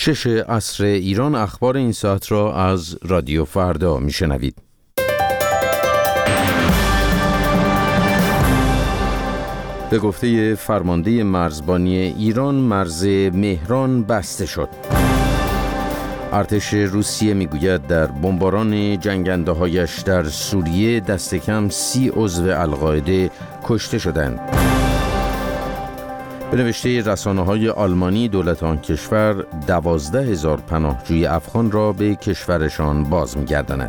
6 عصر ایران. اخبار این ساعت را از رادیو فردا میشنوید. به گفته فرمانده مرزبانی ایران، مرز مهران بسته شد. ارتش روسیه میگوید در بمباران جنگنده‌هایش در سوریه دست کم 30 عضو القاعده کشته شدند. به نوشته رسانه‌های آلمانی، دولت آن کشور 12,000 پناهجوی افغان را به کشورشان باز می‌گرداند.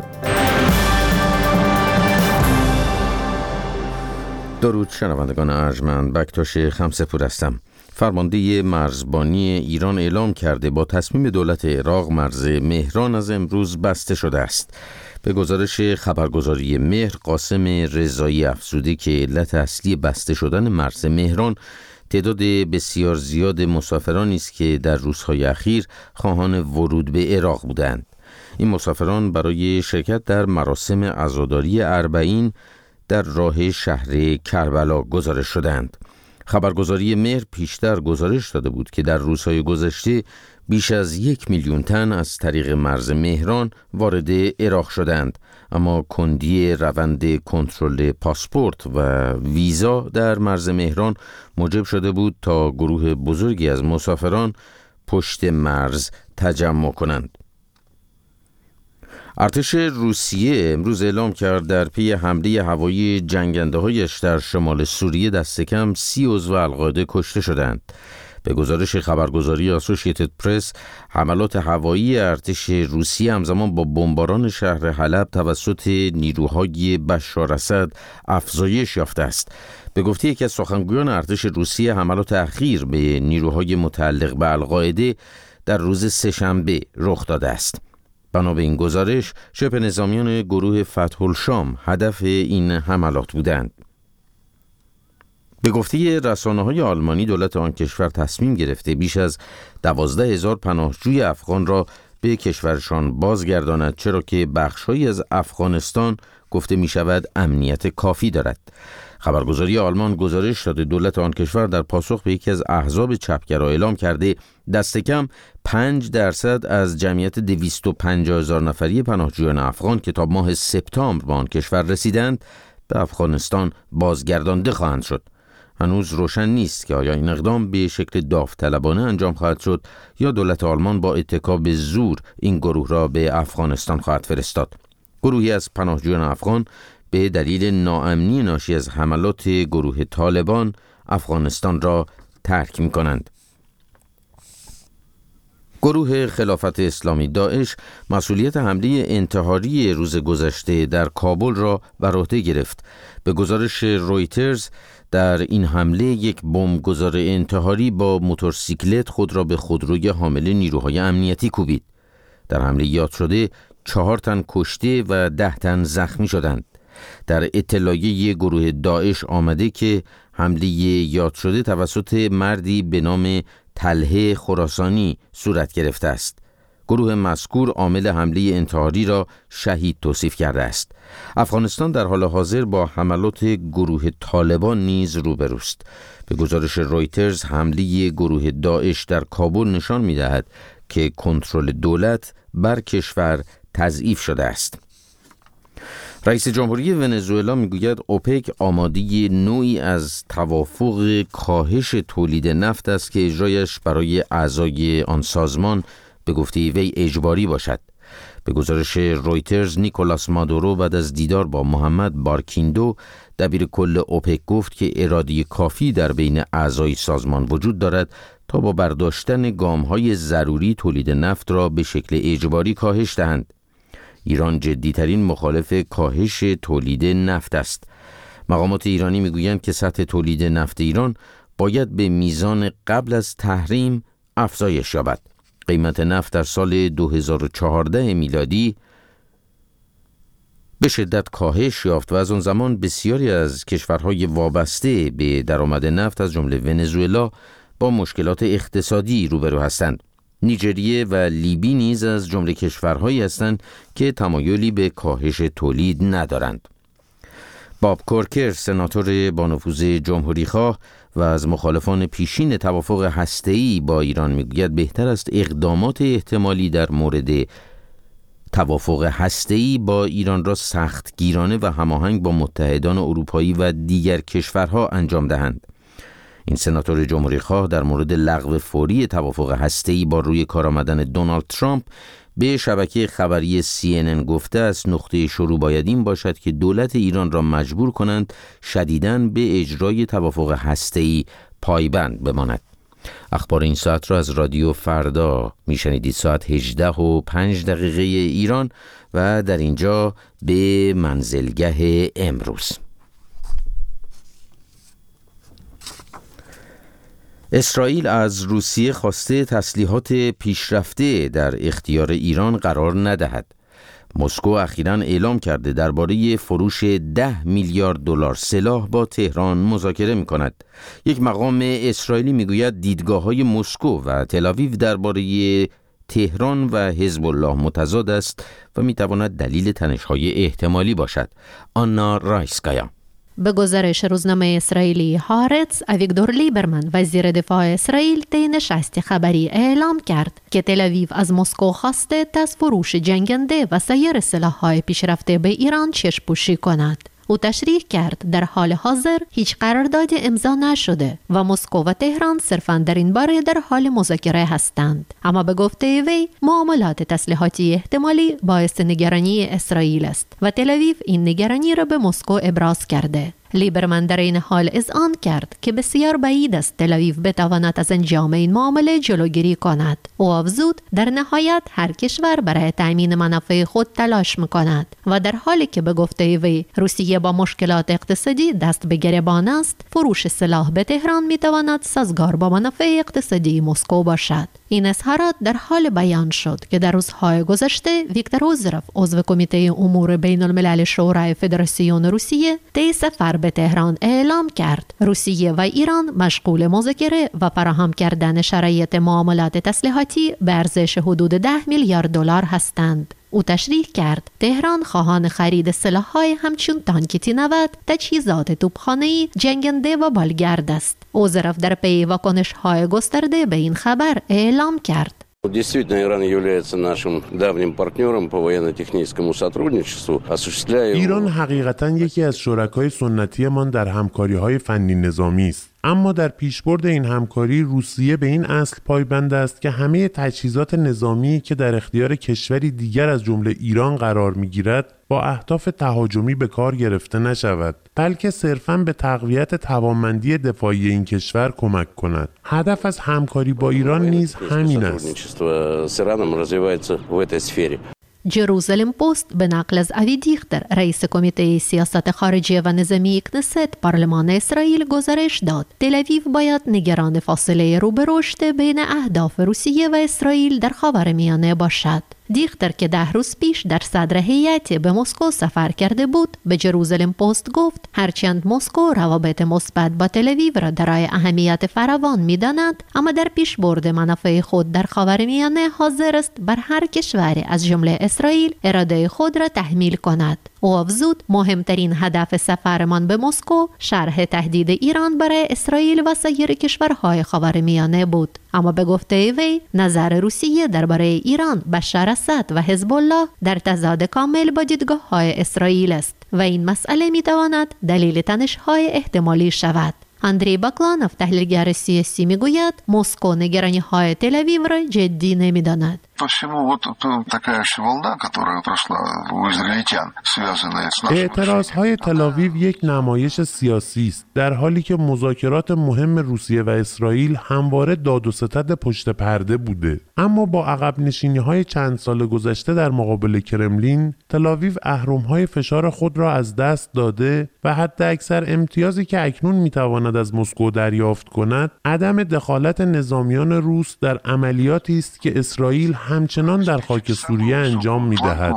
درود شنوندگان ارجمند، بکتاش خمسه‌پور هستم. فرمانده مرزبانی ایران اعلام کرده با تصمیم دولت عراق مرز مهران از امروز بسته شده است. به گزارش خبرگزاری مهر، قاسم رضایی افزوده که علت اصلی بسته شدن مرز مهران تعداد بسیار زیاد مسافرانی است که در روزهای اخیر خواهان ورود به عراق بودند. این مسافران برای شرکت در مراسم عزاداری اربعین در راه شهر کربلا گزارش شدند. خبرگزاری مهر پیشتر گزارش داده بود که در روزهای گذشته بیش از 1 میلیون تن از طریق مرز مهران وارد عراق شدند، اما کندی روند کنترل پاسپورت و ویزا در مرز مهران موجب شده بود تا گروه بزرگی از مسافران پشت مرز تجمع کنند. ارتش روسیه امروز اعلام کرد در پی حمله هوایی جنگنده‌هایش در شمال سوریه دست کم 30 عضو القاعده کشته شدند. به گزارش خبرگزاری اسوشییتد پرس، حملات هوایی ارتش روسیه همزمان با بمباران شهر حلب توسط نیروهای بشار اسد افزایش یافته است. به گفته یکی از سخنگویان ارتش روسیه، حملات اخیر به نیروهای متعلق به القاعده در روز سه‌شنبه رخ داده است. بنا به این گزارش، شبه نظامیان گروه فتح الشام هدف این حملات بودند. به گفته رسانه‌های آلمانی، دولت آن کشور تصمیم گرفته بیش از 12,000 پناهجوی افغان را به کشورشان بازگرداند، چرا که بخش‌هایی از افغانستان گفته می شود امنیت کافی دارد. خبرگزاری آلمان گزارش داده دولت آن کشور در پاسخ به یکی از احزاب چپگرا اعلام کرده دست کم 5% از جمعیت 250,000 نفری پناهجویان افغان که تا ماه سپتامبر به آن کشور رسیدند به افغانستان بازگردانده خواهند شد. هنوز روشن نیست که آیا این اقدام به شکل داوطلبانه انجام خواهد شد یا دولت آلمان با اتکا به زور این گروه را به افغانستان خواهد فرستاد. گروهی از پناهجویان افغان به دلیل ناامنی ناشی از حملات گروه طالبان افغانستان را ترک می کنند. گروه خلافت اسلامی داعش مسئولیت حمله انتحاری روز گذشته در کابل را بر عهده گرفت. به گزارش رویترز، در این حمله یک بمبگذار انتحاری با موتورسیکلت خود را به خودروی حامل نیروهای امنیتی کوبید. در حمله یاد شده 4 تن کشته و 10 تن زخمی شدند. در اطلاعیه گروه داعش آمده که حمله یاد شده توسط مردی به نام طلحه خراسانی صورت گرفته است. گروه مذکور عامل حمله انتحاری را شهید توصیف کرده است. افغانستان در حال حاضر با حملات گروه طالبان نیز روبروست. به گزارش رویترز، حمله گروه داعش در کابل نشان می‌دهد که کنترل دولت بر کشور تضعیف شده است. رئیس جمهوری ونزوئلا میگوید اوپک آماده نوعی از توافق کاهش تولید نفت است که اجرایش برای اعضای آن سازمان به گفته وی اجباری باشد. به گزارش رویترز، نیکولاس مادورو بعد از دیدار با محمد بارکیندو دبیر کل اوپک گفت که اراده کافی در بین اعضای سازمان وجود دارد تا با برداشتن گام‌های ضروری تولید نفت را به شکل اجباری کاهش دهند. ایران جدیترین مخالف کاهش تولید نفت است. مقامات ایرانی میگویند که سطح تولید نفت ایران باید به میزان قبل از تحریم افزایش یابد. قیمت نفت در سال 2014 میلادی به شدت کاهش یافت و از آن زمان بسیاری از کشورهای وابسته به درآمد نفت از جمله ونزوئلا با مشکلات اقتصادی روبرو هستند. نیجریه و لیبی نیز از جمله کشورهایی هستند که تمایلی به کاهش تولید ندارند. باب کورکر، سناتور با نفوذ جمهوری‌خواه و از مخالفان پیشین توافق هسته‌ای با ایران میگوید بهتر است اقدامات احتمالی در مورد توافق هسته‌ای با ایران را سختگیرانه و هماهنگ با متحدان اروپایی و دیگر کشورها انجام دهند. این سناتور جمهوری‌خواه در مورد لغو فوری توافق هسته‌ای با روی کار آمدن دونالد ترامپ به شبکه خبری CNN گفته است نقطه شروع باید این باشد که دولت ایران را مجبور کنند شدیداً به اجرای توافق هسته‌ای پایبند بماند. اخبار این ساعت را از رادیو فردا میشنیدید ساعت 18:05 ایران و در اینجا به منزلگه امروز. اسرائیل از روسیه خواسته تسلیحات پیشرفته در اختیار ایران قرار ندهد. مسکو اخیراً اعلام کرده درباره فروش 10 میلیارد دلار سلاح با تهران مذاکره می‌کند. یک مقام اسرائیلی میگوید دیدگاه‌های مسکو و تل‌آویو درباره تهران و حزب الله متضاد است و می‌تواند دلیل تنش‌های احتمالی باشد. آنا رایسکایا. به گزارش روزنامه اسرائیلی هارتز، اویگدور لیبرمن وزیر دفاع اسرائیل طی نشست خبری اعلام کرد که تل‌آویو از مسکو خواسته از فروش جنگنده و سایر سلاح‌های پیشرفته به ایران چشم‌پوشی کند. او تشریح کرد در حال حاضر هیچ قرارداد امضا نشده و مسکو و تهران صرفاً در این باره در حال مذاکره هستند. اما به گفته وی معاملات تسلیحاتی احتمالی باعث نگرانی اسرائیل است و تل‌آویو این نگرانی را به مسکو ابراز کرده. لیبرمن در این حال اذعان کرد که بسیار بعید است تل‌آویو بتواند از انجام این معامله جلوگیری کند. او افزود در نهایت هر کشور برای تأمین منافع خود تلاش می‌کند و در حالی که به گفته وی روسیه با مشکلات اقتصادی دست به گریبان است، فروش سلاح به تهران می‌تواند سازگار با منافع اقتصادی مسکو باشد. این اظهارات در حال بیان شد که در روزهای گذشته ویکتور اوزروف عضو کمیته امور بین الملل شورای فدراسیون روسیه طی سفر به تهران اعلام کرد روسیه و ایران مشغول مذاکره و فراهم کردن شرایط معاملات تسلیحاتی به ارزش حدود 10 میلیارد دلار هستند. او تشریح کرد تهران خواهان خرید سلاح‌های همچون تانک T-90، تجهیزات توپخانه‌ای، جنگنده و بالگرد است. اوزروف در پی واکنش‌های گسترده به این خبر اعلام کرد Действительно, Иран является нашим давним партнером по военно-техническому сотрудничеству, осуществляя... ایران حقیقتاً یکی از شرکای سنتیمان در همکاری‌های فنی نظامی است. اما در پیشبرد این همکاری روسیه به این اصل پایبند است که همه تجهیزات نظامی که در اختیار کشوری دیگر از جمله ایران قرار می‌گیرد با اهداف تهاجمی به کار گرفته نشود، بلکه صرفاً به تقویت توانمندی دفاعی این کشور کمک کند. هدف از همکاری با ایران نیز همین است. جروزالم پست به نقل از اوی دیختر رئیس کمیته سیاست خارجی و نظامی کنست پارلمان اسرائیل گزارش داد تل‌آویو باید نگران فاصله رو به رشد بین اهداف روسیه و اسرائیل در خاورمیانه باشد. دیختر که 10 روز پیش در صدر هیئتی به مسکو سفر کرده بود به جروزالم پست گفت هرچند مسکو روابط مثبت با تل‌آویو را دارای اهمیت فراوان می‌داند، اما در پیشبرد منافع خود در خاورمیانه حاضر است بر هر کشوری از جمله اسرائیل اراده خود را تحمیل کند. او افزود مهمترین هدف سفرمان به مسکو شرح تهدید ایران برای اسرائیل و سایر کشورهای خاورمیانه بود. اما به گفته وی نظر روسیه درباره ایران، بشار اسد و حزب الله در تضاد کامل با دیدگاه‌های اسرائیل است و این مسئله می‌تواند دلیل تنش‌های احتمالی شود. اندری باکلانوف تحلیلگر سیاسی میگوید مسکو نگرانی‌های تل‌آویو را جدی نمی‌داند. اعتراضهای تل‌آویو یک نمایش سیاسی است، در حالی که مذاکرات مهم روسیه و اسرائیل همواره داد و ستد پشت پرده بوده. اما با عقب نشینی‌های چند سال گذشته در مقابل کرملین، تل‌آویو اهرم‌های فشار خود را از دست داده و حتی اکثر امتیازی که اکنون می‌تواند از مسکو دریافت کند، عدم دخالت نظامیان روس در عملیاتی است که اسرائیل همچنان در خاک سوریه انجام می‌دهد.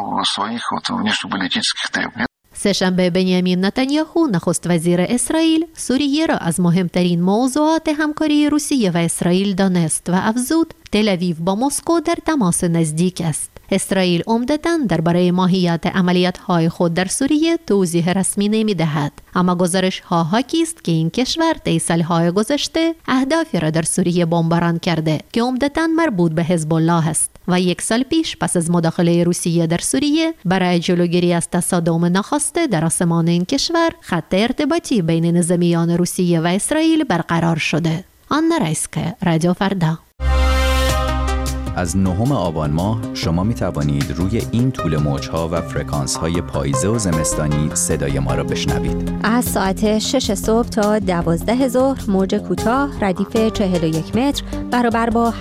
سه‌شنبه بنیامین نتانیاهو نخست وزیر اسرائیل سوریه را از مهمترین موضوعات همکاری روسیه و اسرائیل دانست و افزود تل-آویو با مسکو در تماس نزدیک است. اسرائیل عمدتاً درباره ماهیت عملیات‌های خود در سوریه توضیح رسمی نمی‌دهد، اما گزارش‌ها حاکی است که این کشور طی سال‌های گذشته اهدافی را در سوریه بمباران کرده که عمدتاً مربوط به حزب الله است و یک سال پیش پس از مداخله روسیه در سوریه برای جلوگیری از تصادم ناخواسته در آسمان این کشور خط ارتباطی بین نظامیان روسیه و اسرائیل برقرار شده. آنا رایسکه، رادیو فردا. از 9 آبان ماه شما می توانید روی این طول موج‌ها و فرکانس‌های پاییزه و زمستانی صدای ما را بشنوید. از ساعت 6 صبح تا 12 ظهر موج کوتاه ردیف 41 متر برابر با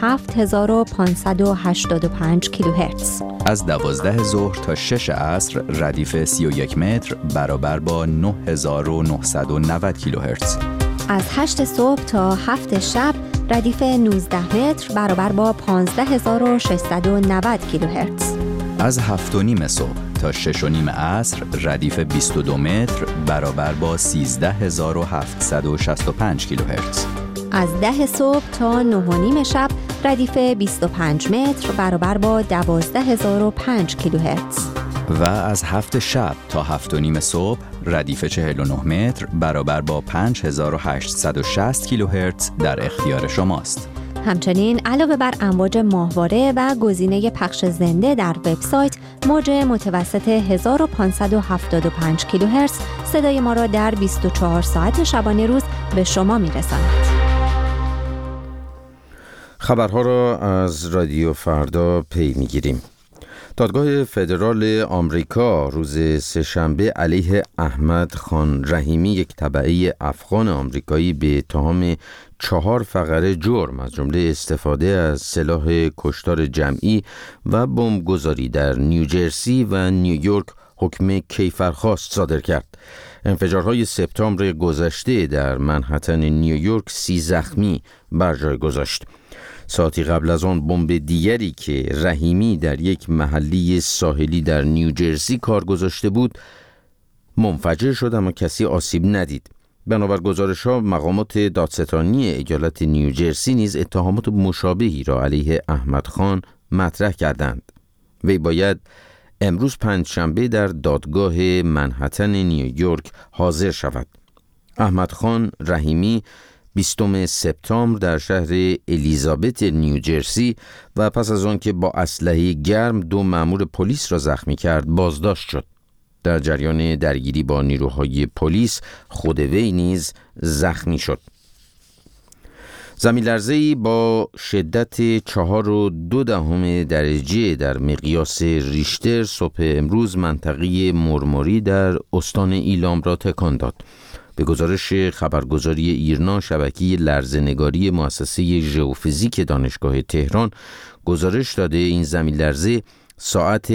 7585 کیلوهرتز. از 12 ظهر تا 6 عصر ردیف 31 متر برابر با 9990 کیلوهرتز. از 8 صبح تا 7 شب ردیف 19 متر برابر با 15690 کیلوهرتز. از 7:30 صبح تا 6:30 عصر ردیف 22 متر برابر با 13765 کیلوهرتز. از 10 صبح تا 9:30 شب ردیف 25 متر برابر با 12005 کیلوهرتز. و از 7 شب تا 7:30 صبح ردیف 49 متر برابر با 5860 کیلوهرتز در اختیار شماست. همچنین علاوه بر امواج ماهواره و گزینه پخش زنده در وبسایت، موج متوسط 1575 کیلوهرتز صدای ما را در 24 ساعت شبانه روز به شما می‌رساند. خبرها را از رادیو فردا پی می‌گیریم. دادگاه فدرال آمریکا روز سه‌شنبه علیه احمد خان رحیمی، یک تبعه افغان آمریکایی، به اتهام 4 فقره جرم از جمله استفاده از سلاح کشتار جمعی و بمبگذاری در نیوجرسی و نیویورک حکم کیفرخواست صادر کرد. انفجارهای سپتامبر گذشته در منهتن نیویورک 30 زخمی بر جای گذاشت. ساعتی قبل از آن بمب دیگری که رحیمی در یک محله ساحلی در نیوجرسی کار گذاشته بود منفجر شد، اما کسی آسیب ندید. بنابر گزارش‌ها مقامات دادستانی ایالت نیوجرسی نیز اتهامات مشابهی را علیه احمد خان مطرح کردند. وی باید امروز پنجشنبه در دادگاه منهتن نیویورک حاضر شود. احمد خان رحیمی 20 سپتامبر در شهر الیزابت نیوجرسی و پس از آن که با اسلحه گرم 2 مأمور پلیس را زخمی کرد بازداشت شد. در جریان درگیری با نیروهای پلیس خود وی نیز زخمی شد. زمین‌لرزه‌ای با شدت 4.2 درجه در مقیاس ریشتر صبح امروز منطقه مرمری در استان ایلام را تکان داد. به گزارش خبرگزاری ایرنا، شبکه لرزه‌نگاری مؤسسه ژئوفیزیک دانشگاه تهران گزارش داده این زمین‌لرزه ساعت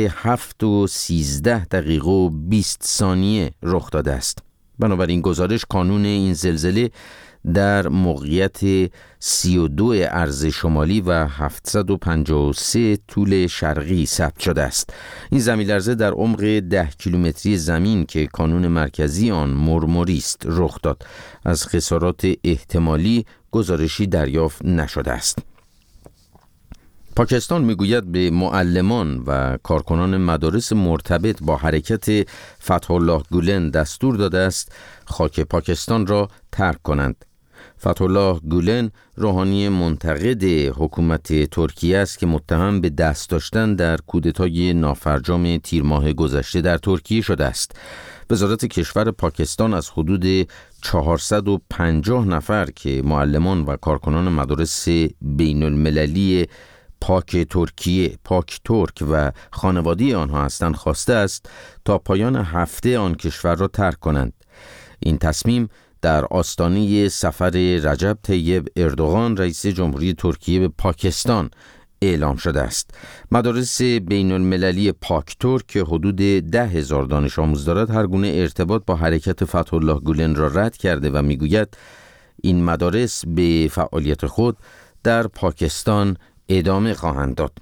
7:13 رخ داده است. بنابراین گزارش کانون این زلزله در موقعیت 32 عرض شمالی و 753 طول شرقی ثبت شده است. این زمین‌لرزه در عمق 10 کیلومتری زمین که کانون مرکزی آن مرمری است رخ داد. از خسارات احتمالی گزارشی دریافت نشده است. پاکستان میگوید به معلمان و کارکنان مدارس مرتبط با حرکت فتح الله گولن دستور داده است خاک پاکستان را ترک کنند. فتح الله گولن روحانی منتقد حکومت ترکیه است که متهم به دست داشتن در کودتای نافرجام تیر ماه گذشته در ترکیه شده است. وزارت کشور پاکستان از حدود 450 نفر که معلمان و کارکنان مدارس بین المللی پاک ترکیه، پاک ترک و خانواده آنها هستند خواسته است تا پایان هفته آن کشور را ترک کنند. این تصمیم در آستانه سفر رجب طیب اردوغان رئیس جمهوری ترکیه به پاکستان اعلام شده است. مدارس بین المللی پاک ترک که حدود 10,000 دانش آموز دارد هر گونه ارتباط با حرکت فتح الله گولن را رد کرده و میگوید این مدارس به فعالیت خود در پاکستان ادامه خواهند داد.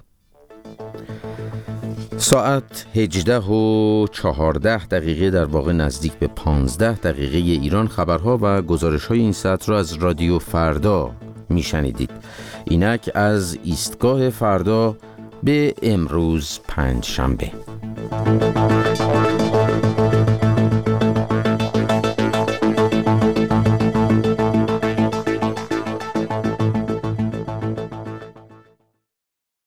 ساعت 18:14 در واقع نزدیک به 15 ایران. خبرها و گزارش‌های این ساعت را از رادیو فردا میشنیدید. اینک از ایستگاه فردا به امروز پنجشنبه.